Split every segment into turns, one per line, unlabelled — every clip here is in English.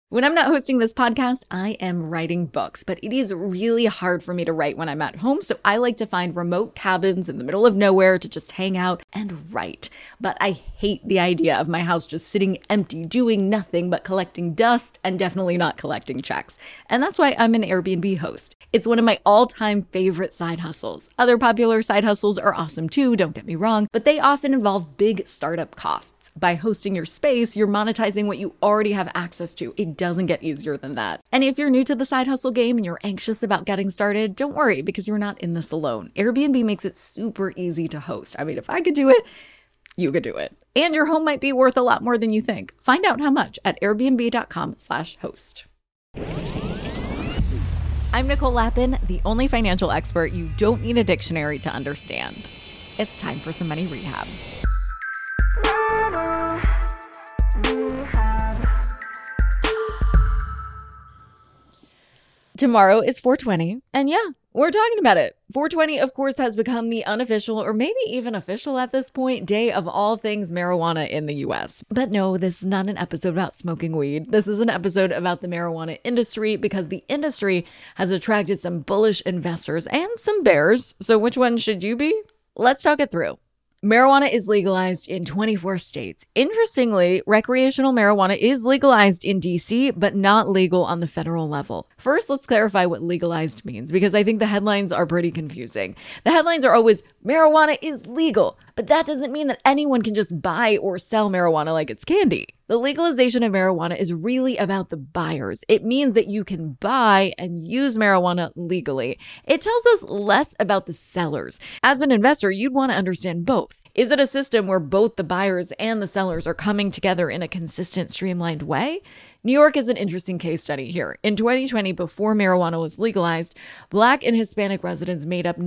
When I'm not hosting this podcast, I am writing books, but it is really hard for me to write when I'm at home, so I like to find remote cabins in the middle of nowhere to just hang out and write. But I hate the idea of my house just sitting empty, doing nothing but collecting dust and definitely not collecting checks. And that's why I'm an Airbnb host. It's one of my all-time favorite side hustles. Other popular side hustles are awesome too, don't get me wrong, but they often involve big startup costs. By hosting your space, you're monetizing what you already have access to. It doesn't get easier than that. And if you're new to the side hustle game and you're anxious about getting started, don't worry, because you're not in this alone. Airbnb makes it super easy to host. I mean, if I could do it, you could do it. And your home might be worth a lot more than you think. Find out how much at airbnb.com/host. I'm Nicole Lappin, the only financial expert you don't need a dictionary to understand. It's time for some money rehab. Tomorrow is 420, and yeah, we're talking about it. 420, of course, has become the unofficial, or maybe even official at this point, day of all things marijuana in the US. But no, this is not an episode about smoking weed. This is an episode about the marijuana industry, because the industry has attracted some bullish investors and some bears. So which one should you be? Let's talk it through. Marijuana is legalized in 24 states. Interestingly, recreational marijuana is legalized in DC, but not legal on the federal level. First, let's clarify what legalized means, because I think the headlines are pretty confusing. The headlines are always, marijuana is legal, but that doesn't mean that anyone can just buy or sell marijuana like it's candy. The legalization of marijuana is really about the buyers. It means that you can buy and use marijuana legally. It tells us less about the sellers. As an investor, you'd want to understand both. Is it a system where both the buyers and the sellers are coming together in a consistent, streamlined way? New York is an interesting case study here. In 2020, before marijuana was legalized, Black and Hispanic residents made up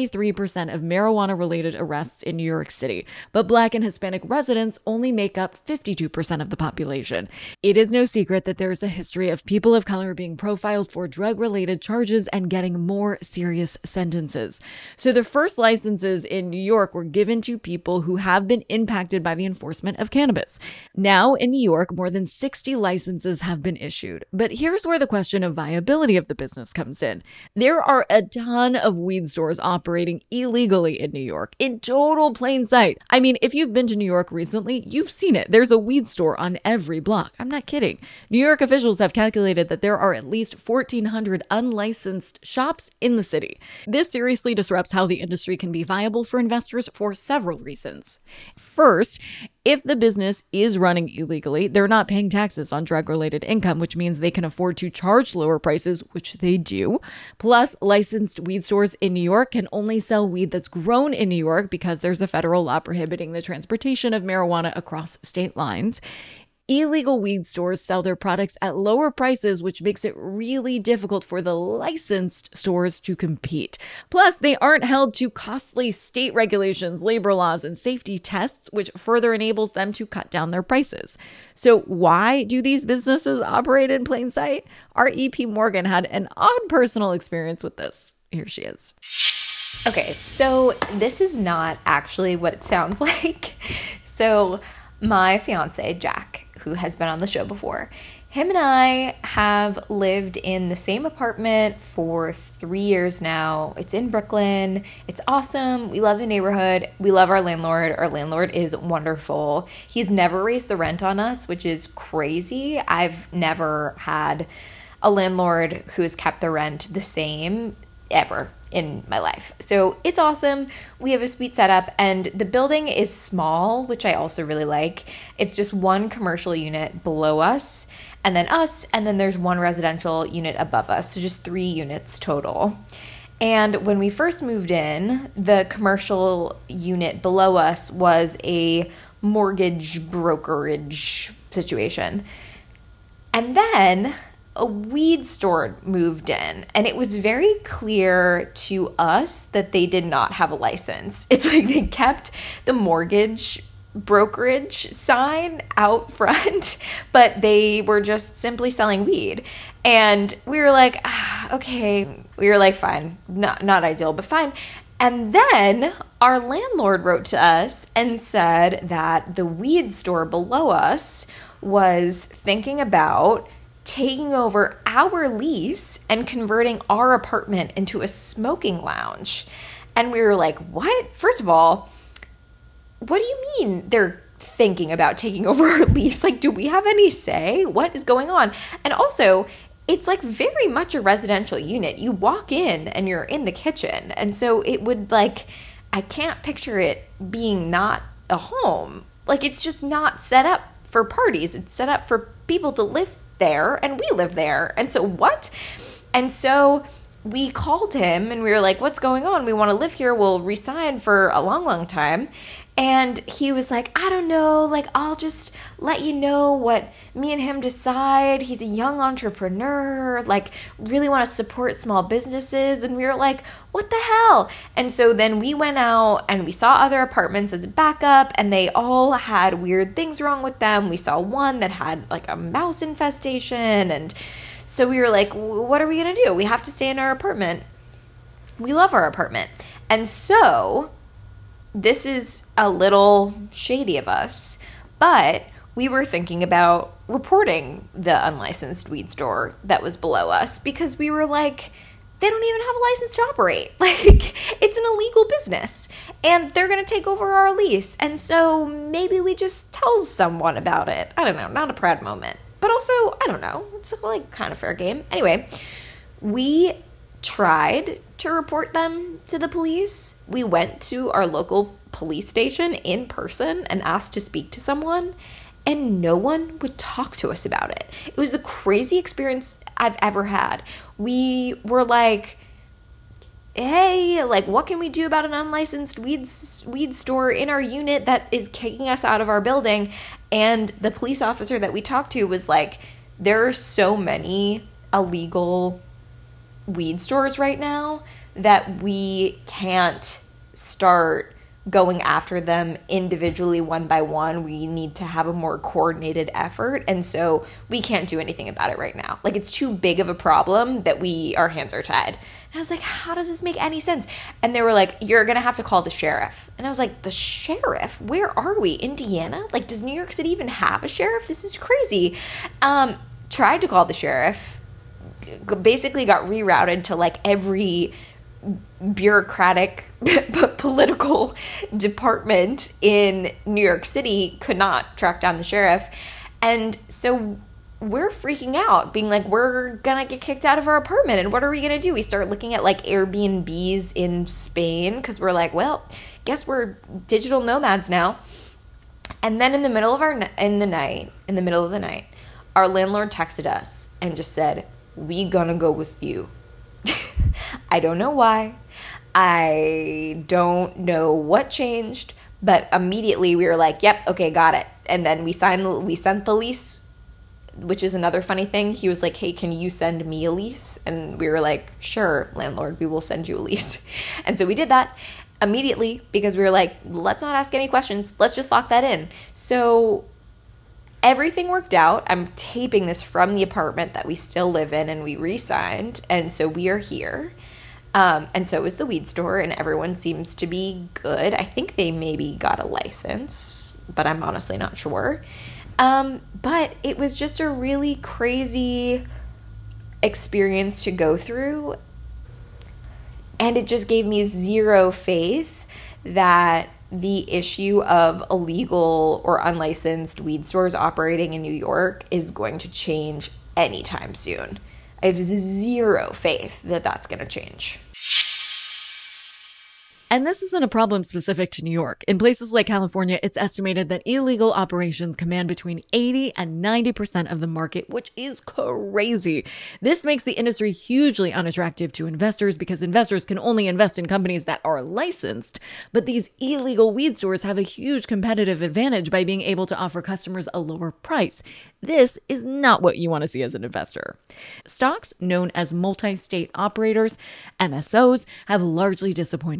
93% of marijuana-related arrests in New York City, but Black and Hispanic residents only make up 52% of the population. It is no secret that there is a history of people of color being profiled for drug-related charges and getting more serious sentences. So the first licenses in New York were given to people who have been impacted by the enforcement of cannabis. Now, in New York, more than 60 licenses have been issued. But here's where the question of viability of the business comes in. There are a ton of weed stores operating illegally in New York, in total plain sight. I mean, if you've been to New York recently, you've seen it. There's a weed store on every block. I'm not kidding. New York officials have calculated that there are at least 1,400 unlicensed shops in the city. This seriously disrupts how the industry can be viable for investors for several reasons. First, if the business is running illegally, they're not paying taxes on drug-related income, which means they can afford to charge lower prices, which they do. Plus, licensed weed stores in New York can only sell weed that's grown in New York because there's a federal law prohibiting the transportation of marijuana across state lines. Illegal weed stores sell their products at lower prices, which makes it really difficult for the licensed stores to compete. Plus, they aren't held to costly state regulations, labor laws, and safety tests, which further enables them to cut down their prices. So why do these businesses operate in plain sight? Our EP Morgan had an odd personal experience with this. Here she is.
Okay, so this is not actually what it sounds like. So my fiance, Jack, who has been on the show before, him and I have lived in the same apartment for 3 years now. It's in Brooklyn. It's awesome. We love the neighborhood. We love our landlord. Our landlord is wonderful. He's never raised the rent on us, which is crazy. I've never had a landlord who has kept the rent the same ever in my life. So it's awesome. We have a sweet setup, and the building is small, which I also really like. It's just one commercial unit below us, and then us, and then there's one residential unit above us. So just 3 units total. And when we first moved in, the commercial unit below us was a mortgage brokerage situation. And then a weed store moved in, and it was very clear to us that they did not have a license. It's like they kept the mortgage brokerage sign out front, but they were just simply selling weed. And we were like, okay. We were like, fine, not ideal, but fine. And then our landlord wrote to us and said that the weed store below us was thinking about taking over our lease and converting our apartment into a smoking lounge. And we were like, what? First of all, what do you mean they're thinking about taking over our lease? Like, do we have any say? What is going on? And also, it's like very much a residential unit. You walk in and you're in the kitchen. And so it would like, I can't picture it being not a home. Like, it's just not set up for parties. It's set up for people to live there, and we live there. And so what? And so we called him and we were like, what's going on? We want to live here. We'll resign for a long, long time. And he was like, I don't know, like, I'll just let you know what me and him decide. He's a young entrepreneur, like, really want to support small businesses. And we were like, what the hell? And so then we went out and we saw other apartments as a backup, and they all had weird things wrong with them. We saw one that had like a mouse infestation. And so we were like, what are we going to do? We have to stay in our apartment. We love our apartment. And so this is a little shady of us, but we were thinking about reporting the unlicensed weed store that was below us, because we were like, they don't even have a license to operate. Like, it's an illegal business and they're going to take over our lease. And so maybe we just tell someone about it. I don't know, not a proud moment, but also, I don't know, it's like kind of fair game. Anyway, we tried to report them to the police. We went to our local police station in person and asked to speak to someone, and no one would talk to us about it. It was the crazy experience I've ever had. We were like, hey, like, what can we do about an unlicensed weed store in our unit that is kicking us out of our building? And the police officer that we talked to was like, there are so many illegal weed stores right now that we can't start going after them individually one by one. We need to have a more coordinated effort. And so we can't do anything about it right now. Like, it's too big of a problem that our hands are tied. And I was like, how does this make any sense? And they were like, you're going to have to call the sheriff. And I was like, the sheriff? Where are we? Indiana? Like, does New York City even have a sheriff? This is crazy. Tried to call the sheriff. Basically got rerouted to like every bureaucratic political department in New York City. Could not track down the sheriff. And so we're freaking out, being like, we're gonna get kicked out of our apartment, and what are we gonna do? We start looking at like Airbnbs in Spain, because we're like, well, guess we're digital nomads now. And then in the middle of the night, our landlord texted us and just said, we gonna go with you. I don't know why. I don't know what changed, but immediately we were like, yep, okay, got it. And then we sent the lease, which is another funny thing. He was like, hey, can you send me a lease? And we were like, sure, landlord, we will send you a lease. And so we did that immediately, because we were like, let's not ask any questions. Let's just lock that in. So everything worked out. I'm taping this from the apartment that we still live in, and we re-signed. And so we are here. And so is the weed store, and everyone seems to be good. I think they maybe got a license, but I'm honestly not sure. But it was just a really crazy experience to go through. And it just gave me zero faith that the issue of illegal or unlicensed weed stores operating in New York is going to change anytime soon. I have zero faith that that's going to change.
And this isn't a problem specific to New York. In places like California, it's estimated that illegal operations command between 80 and 90% of the market, which is crazy. This makes the industry hugely unattractive to investors, because investors can only invest in companies that are licensed. But these illegal weed stores have a huge competitive advantage by being able to offer customers a lower price. This is not what you want to see as an investor. Stocks known as multi-state operators, MSOs, have largely disappointed investors.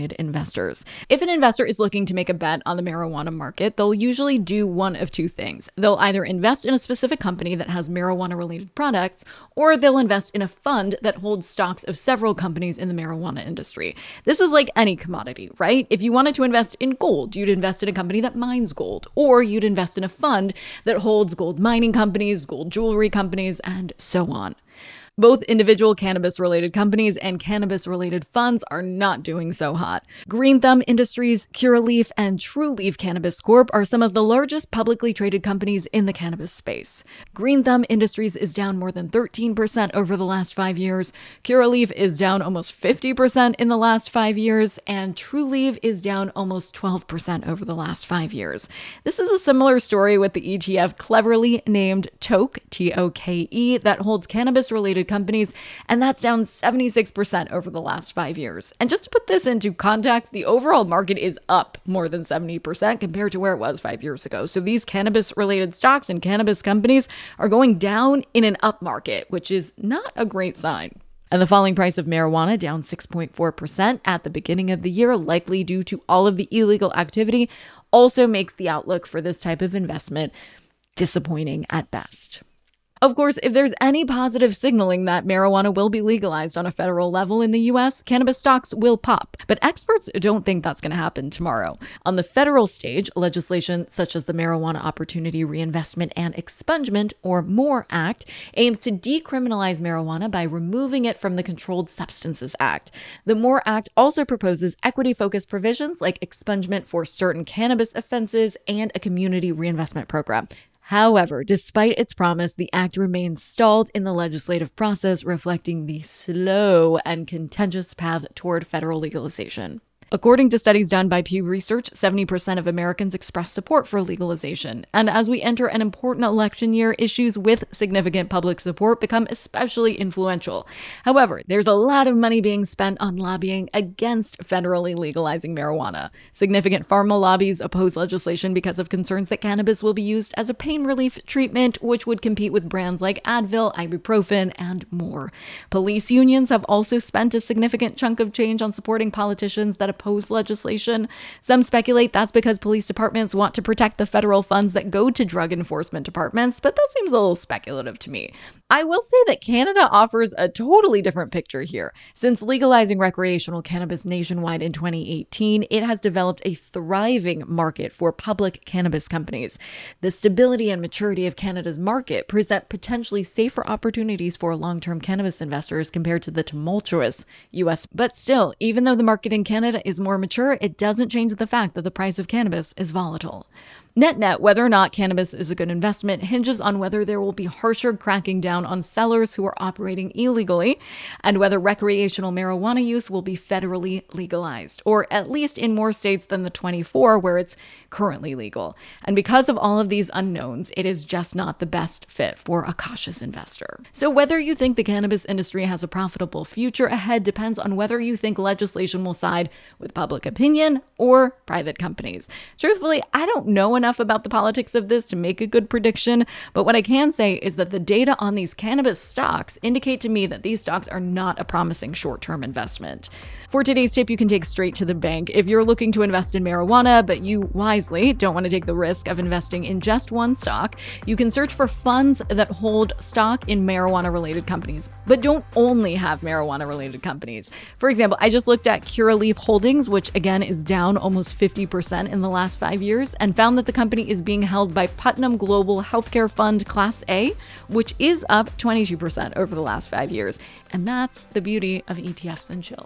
investors. If an investor is looking to make a bet on the marijuana market, they'll usually do one of two things. They'll either invest in a specific company that has marijuana-related products, or they'll invest in a fund that holds stocks of several companies in the marijuana industry. This is like any commodity, right? If you wanted to invest in gold, you'd invest in a company that mines gold, or you'd invest in a fund that holds gold mining companies, gold jewelry companies, and so on. Both individual cannabis-related companies and cannabis-related funds are not doing so hot. Green Thumb Industries, Curaleaf, and Trulieve Cannabis Corp. are some of the largest publicly traded companies in the cannabis space. Green Thumb Industries is down more than 13% over the last 5 years, Curaleaf is down almost 50% in the last 5 years, and Trulieve is down almost 12% over the last 5 years. This is a similar story with the ETF cleverly named TOKE, T-O-K-E, that holds cannabis-related companies, and that's down 76% over the last 5 years. And just to put this into context, the overall market is up more than 70% compared to where it was 5 years ago. So these cannabis-related stocks and cannabis companies are going down in an up market, which is not a great sign. And the falling price of marijuana, down 6.4% at the beginning of the year, likely due to all of the illegal activity, also makes the outlook for this type of investment disappointing at best. Of course, if there's any positive signaling that marijuana will be legalized on a federal level in the US, cannabis stocks will pop. But experts don't think that's going to happen tomorrow. On the federal stage, legislation such as the Marijuana Opportunity Reinvestment and Expungement, or MORE Act, aims to decriminalize marijuana by removing it from the Controlled Substances Act. The MORE Act also proposes equity-focused provisions like expungement for certain cannabis offenses and a community reinvestment program. However, despite its promise, the act remains stalled in the legislative process, reflecting the slow and contentious path toward federal legalization. According to studies done by Pew Research, 70% of Americans express support for legalization. And as we enter an important election year, issues with significant public support become especially influential. However, there's a lot of money being spent on lobbying against federally legalizing marijuana. Significant pharma lobbies oppose legislation because of concerns that cannabis will be used as a pain relief treatment, which would compete with brands like Advil, ibuprofen, and more. Police unions have also spent a significant chunk of change on supporting politicians that oppose legislation. Some speculate that's because police departments want to protect the federal funds that go to drug enforcement departments, but that seems a little speculative to me. I will say that Canada offers a totally different picture here. Since legalizing recreational cannabis nationwide in 2018, it has developed a thriving market for public cannabis companies. The stability and maturity of Canada's market present potentially safer opportunities for long-term cannabis investors compared to the tumultuous US. But still, even though the market in Canada is more mature, it doesn't change the fact that the price of cannabis is volatile. Net-net, whether or not cannabis is a good investment hinges on whether there will be harsher cracking down on sellers who are operating illegally, and whether recreational marijuana use will be federally legalized, or at least in more states than the 24 where it's currently legal. And because of all of these unknowns, it is just not the best fit for a cautious investor. So whether you think the cannabis industry has a profitable future ahead depends on whether you think legislation will side with public opinion or private companies. Truthfully, I don't know enough about the politics of this to make a good prediction, but what I can say is that the data on these cannabis stocks indicate to me that these stocks are not a promising short-term investment. For today's tip, you can take straight to the bank. If you're looking to invest in marijuana, but you wisely don't want to take the risk of investing in just one stock, you can search for funds that hold stock in marijuana-related companies, but don't only have marijuana-related companies. For example, I just looked at Curaleaf Holdings, which again is down almost 50% in the last 5 years, and found that the company is being held by Putnam Global Healthcare Fund Class A, which is up 22% over the last 5 years. And that's the beauty of ETFs and chill.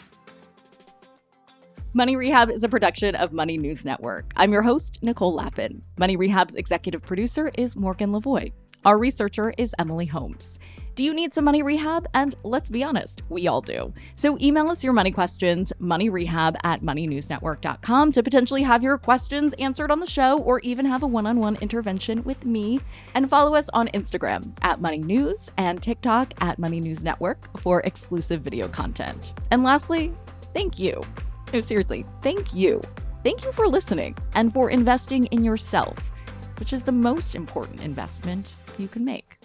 Money Rehab is a production of Money News Network. I'm your host, Nicole Lappin. Money Rehab's executive producer is Morgan Lavoie. Our researcher is Emily Holmes. Do you need some money rehab? And let's be honest, we all do. So email us your money questions, moneyrehab@moneynewsnetwork.com, to potentially have your questions answered on the show or even have a one-on-one intervention with me. And follow us on Instagram @moneynews and TikTok @moneynewsnetwork for exclusive video content. And lastly, thank you. No, seriously, thank you. Thank you for listening and for investing in yourself, which is the most important investment you can make.